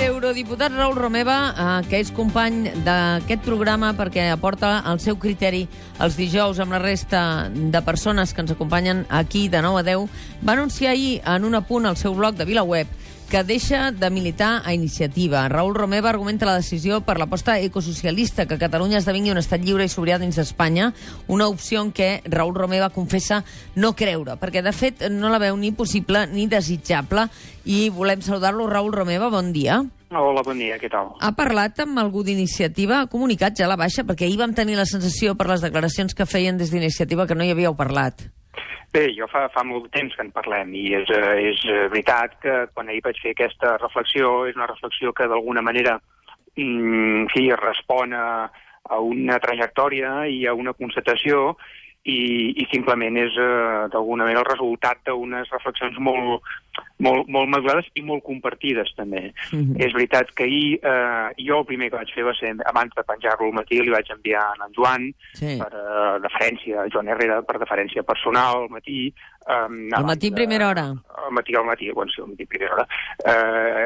l'eurodiputat Raül Romeva, que és company d'aquest programa perquè aporta el seu criteri els dijous amb la resta de persones que ens acompanyen aquí de 9 a 10, va anunciar ahir en un apunt al seu blog de VilaWeb que deixa de militar a Iniciativa. Raül Romeva argumenta la decisió per l'aposta ecosocialista, que Catalunya esdevingui un estat lliure i sobirà dins d'Espanya, una opció en què Raül Romeva confessa no creure, perquè de fet no la veu ni possible ni desitjable. I volem saludar-lo. Raül Romeva, bon dia. Hola, bon dia, què tal? Ha parlat amb algú d'Iniciativa? Ha comunicat ja la baixa? Perquè ahir vam tenir la sensació per les declaracions que feien des d'Iniciativa que no hi havíeu parlat. Bé, jo fa molt temps que en parlem i és veritat que quan ahir vaig fer aquesta reflexió és una reflexió que d'alguna manera respon a una trajectòria i a una constatació i simplement és d'alguna manera el resultat d'unes reflexions molt madurades i molt compartides també. És veritat que ahir jo el primer que vaig fer va ser, abans de penjar-lo al matí, li vaig enviar a en Joan per deferència, a Joan Herrera, per deferència personal al matí. Al matí primera hora? Al matí, bueno, sí, al matí primera hora.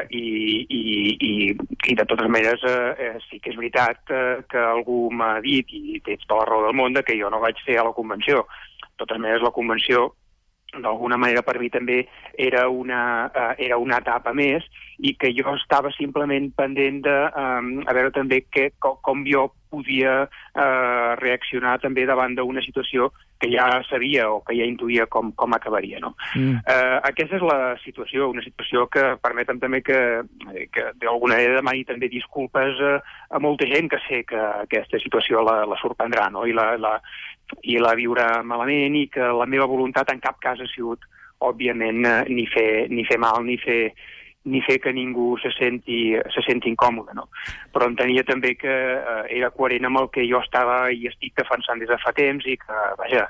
I de totes maneres sí que és veritat que algú m'ha dit, i tens tota la raó del món, que jo no vaig fer a la convenció. De totes maneres, la convenció d'alguna manera per mi també era una etapa més i que jo estava simplement pendent de a veure també com jo podia reaccionar també davant d'una situació que ja sabia o que ja intuïa com acabaria, no? Aquesta és la situació, una situació que permetem també que d'alguna manera demani també disculpes a molta gent que sé que aquesta situació la sorprendrà, no? I la viurà malament, i que la meva voluntat en cap cas ha sigut, òbviament, ni fer mal, ni fer que ningú se senti incòmode, no? Però entenia també que era coherent amb el que jo estava i estic defensant des de fa temps i que, vaja,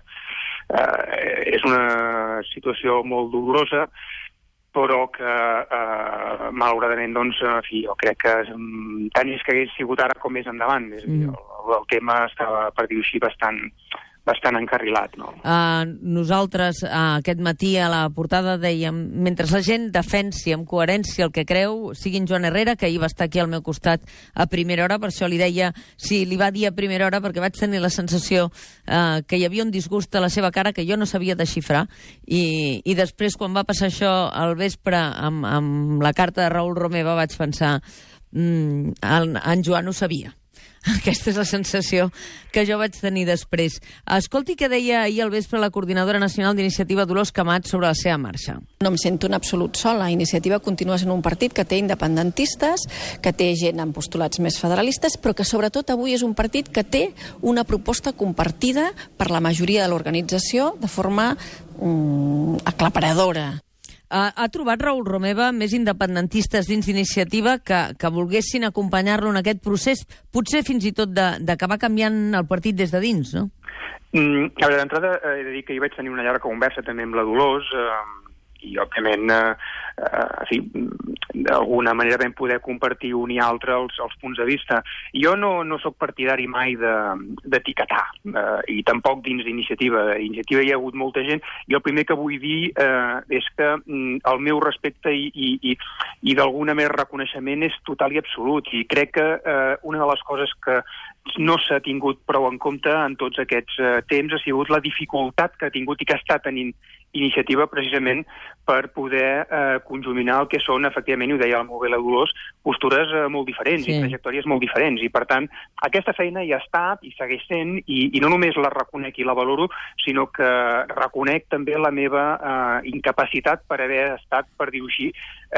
és una situació molt dolorosa, però que, malauradament, doncs, en fi, jo crec que tant és que hagués sigut ara com més endavant. És a dir, el tema estava, per dir-ho així, bastant encarrilat, no? Nosaltres aquest matí a la portada dèiem, mentre la gent defensi amb coherència el que creu, sigui en Joan Herrera, que ahir va estar aquí al meu costat a primera hora, per això li deia si li va dir a primera hora, perquè vaig tenir la sensació que hi havia un disgust a la seva cara que jo no sabia desxifrar, i després quan va passar això al vespre amb la carta de Raül Romeva vaig pensar en Joan ho sabia. Aquesta és la sensació que jo vaig tenir després. Escolti què deia ahir al vespre la coordinadora nacional d'Iniciativa, Dolors Camats, sobre la seva marxa. No em sento en absolut sola. Iniciativa continua sent un partit que té independentistes, que té gent amb postulats més federalistes, però que sobretot avui és un partit que té una proposta compartida per la majoria de l'organització de forma aclaparadora. Ha trobat Raül Romeva més independentistes dins d'Iniciativa que volguessin acompanyar-lo en aquest procés, potser fins i tot d'acabar canviant el partit des de dins, no? A veure, d'entrada he de dir que hi vaig tenir una llarga conversa també amb la Dolors i, òbviament, d'alguna manera vam poder compartir un i altre els punts de vista. Jo no soc partidari mai d'etiquetar, i tampoc dins d'Iniciativa. A Iniciativa hi ha hagut molta gent, i el primer que vull dir és que el meu respecte i d'alguna manera reconeixement és total i absolut, i crec que una de les coses que no s'ha tingut prou en compte en tots aquests temps ha sigut la dificultat que ha tingut i que està tenint Iniciativa precisament per poder conjuminar el que són, efectivament, ho deia molt bé la Dolors, postures molt diferents i trajectòries molt diferents. I, per tant, aquesta feina hi ha estat i segueix sent, i no només la reconec i la valoro, sinó que reconec també la meva incapacitat per haver estat, per dir-ho així,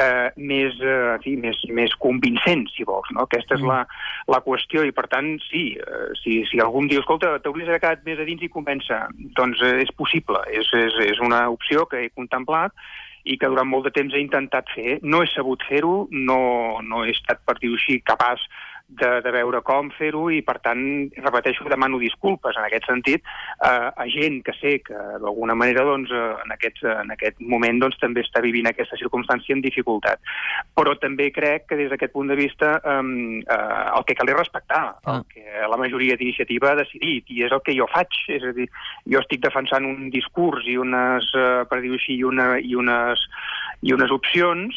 més convincent, si vols, no? Aquesta és la qüestió, i per tant, sí, si algú em diu, escolta, t'hauries d'haver quedat més a dins i convèncer, doncs és possible, és una opció que he contemplat i que durant molt de temps he intentat fer. No he sabut fer-ho, no he estat, per dir-ho així, capaç de veure com fer-ho, i per tant, repeteixo, demano disculpes en aquest sentit a gent que sé que d'alguna manera doncs, en aquest moment doncs, també està vivint aquesta circumstància amb dificultat. Però també crec que des d'aquest punt de vista el que cal és respectar el que la majoria d'Iniciativa ha decidit, i és el que jo faig. És a dir, jo estic defensant un discurs i unes, per dir-ho així, i unes opcions,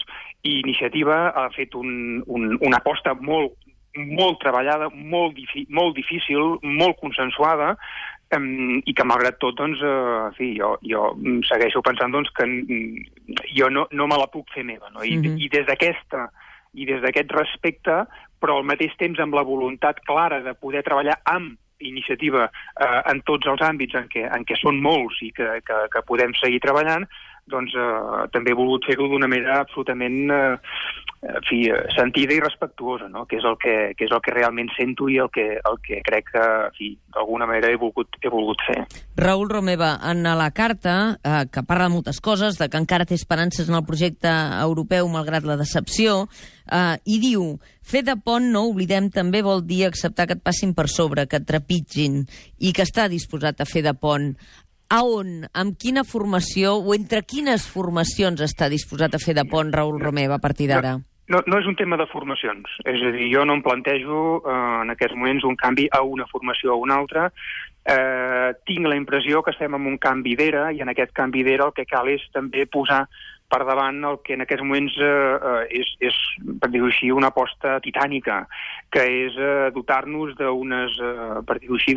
I Iniciativa ha fet una aposta molt treballada, molt difícil, molt consensuada, i que malgrat tot, doncs, jo segueixo pensant doncs, que jo no me la puc fer meva, no? I des d'aquest respecte, però al mateix temps amb la voluntat clara de poder treballar amb Iniciativa en tots els àmbits en què són molts i que podem seguir treballant, doncs també he volgut fer-ho d'una manera absolutament sentida i respectuosa, no? Que és el que realment sento i el que crec que d'alguna manera he volgut fer. Raül Romeva, en la carta, que parla de moltes coses, de que encara té esperances en el projecte europeu malgrat la decepció, i diu: fer de pont, no oblidem, també vol dir acceptar que et passin per sobre, que et trepitgin, i que està disposat a fer de pont. A on, amb quina formació o entre quines formacions està disposat a fer de pont Raül Romeva a partir d'ara? No és un tema de formacions. És a dir, jo no em plantejo en aquests moments un canvi a una formació o a una altra. Tinc la impressió que estem en un canvi d'era, i en aquest canvi d'era el que cal és també posar per davant el que en aquests moments és, per dir-ho així, una aposta titànica, que és dotar-nos d'unes, per dir-ho així,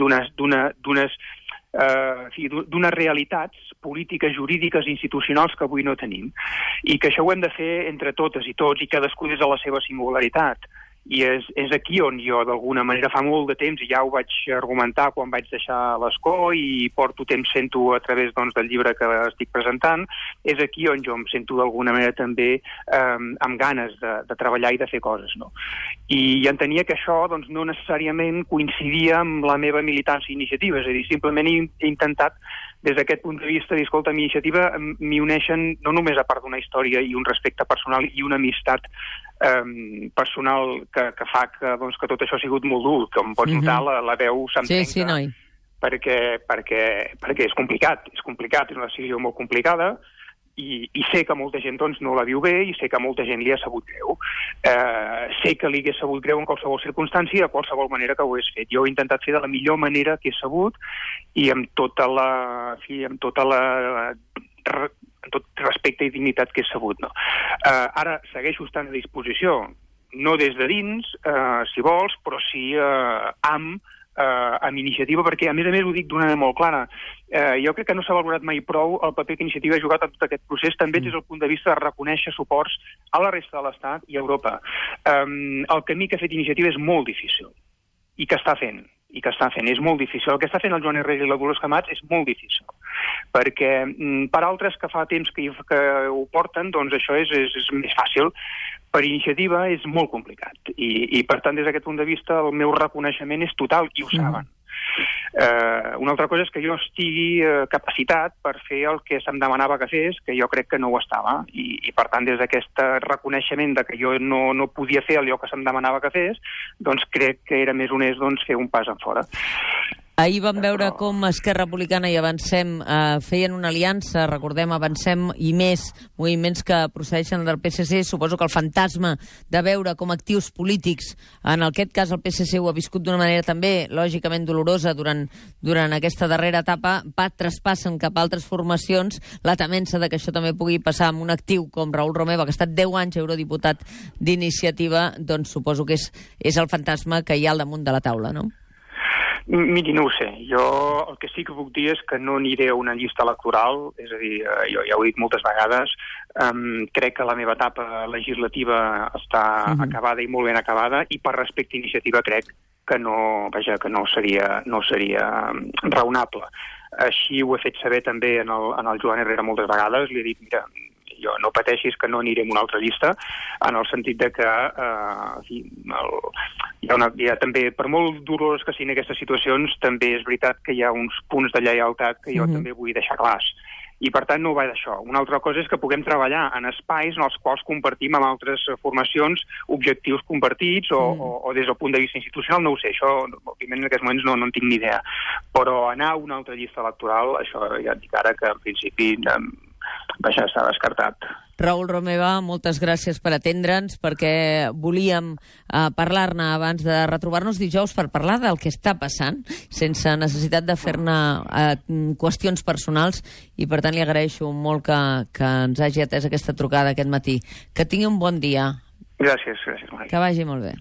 d'unes realitats polítiques, jurídiques, institucionals que avui no tenim, i que això ho hem de fer entre totes i tots, i cadascú des de la seva singularitat. I és aquí on jo, d'alguna manera, fa molt de temps, i ja ho vaig argumentar quan vaig deixar l'escó i porto temps sento a través del llibre que estic presentant, és aquí on jo em sento d'alguna manera també amb ganes de treballar i de fer coses, no? I entenia que això no necessàriament coincidia amb la meva militància i Iniciativa, és a dir, simplement he intentat des d'aquest punt de vista, dir, escolta, Iniciativa m'hi uneixen no només a part d'una història i un respecte personal i una amistat personal que fa que tot això ha sigut molt dur, com pots notar, la veu s'emprenca. Sí, noi. Perquè és complicat, és una decisió molt complicada, i sé que molta gent no la viu bé, i sé que molta gent li ha sabut greu. Sé que li hagués sabut greu en qualsevol circumstància, de qualsevol manera que ho hagués fet. Jo he intentat fer de la millor manera que he sabut, i amb tot respecte i dignitat que he sabut, no? Ara segueixo estant a disposició, no des de dins, si vols, però sí amb Iniciativa, perquè a més ho dic d'una manera molt clara. Jo crec que no s'ha valorat mai prou el paper que Iniciativa ha jugat en tot aquest procés, també des del punt de vista de reconèixer suports a la resta de l'Estat i a Europa. El camí que ha fet Iniciativa és molt difícil, i que està fent. És molt difícil. El que està fent el Joan Herrera i la Dolors Camats és molt difícil, perquè per altres que fa temps que ho porten, doncs això és més fàcil. Per Iniciativa és molt complicat, i per tant, des d'aquest punt de vista, el meu reconeixement és total, i ho saben. Una altra cosa és que jo estigui capacitat per fer el que se'm demanava que fes, que jo crec que no ho estava, i per tant, des d'aquest reconeixement de que jo no podia fer allò que se'm demanava que fes, doncs crec que era més honest fer un pas enfora. Ahir vam veure com Esquerra Republicana i Avancem feien una aliança, recordem, Avancem i més moviments que procedeixen del PSC. Suposo que el fantasma de veure com actius polítics, en aquest cas el PSC ho ha viscut d'una manera també lògicament dolorosa durant aquesta darrera etapa, traspassen cap a altres formacions. La temença de que això també pugui passar amb un actiu com Raül Romeva, que ha estat 10 anys eurodiputat d'Iniciativa, doncs suposo que és el fantasma que hi ha al damunt de la taula, no? Miri, no ho sé. Jo el que sí que puc dir és que no aniré a una llista electoral, és a dir, jo ja ho he dit moltes vegades, crec que la meva etapa legislativa està acabada i molt ben acabada, i per respecte a Iniciativa crec que no seria raonable. Així ho he fet saber també en el Joan Herrera moltes vegades, li he dit, mira, jo no pateixis que no aniré a una altra llista, en el sentit de que hi ha també, per molt dolorós que siguin aquestes situacions, també és veritat que hi ha uns punts de lleialtat que jo també vull deixar clars. I, per tant, no va d'això. Una altra cosa és que puguem treballar en espais en els quals compartim amb altres formacions objectius compartits o des del punt de vista institucional, no ho sé. Això, òbviament, en aquests moments no en tinc ni idea. Però anar a una altra llista electoral, això ja et dic ara que, en principi, està descartat. Raül Romeva, moltes gràcies per atendre'ns, perquè volíem parlar-ne abans de retrobar-nos dijous per parlar del que està passant, sense necessitat de fer-ne qüestions personals, i per tant li agraeixo molt que ens hagi atès aquesta trucada aquest matí. Que tingui un bon dia. Gràcies, Mari. Que vagi molt bé.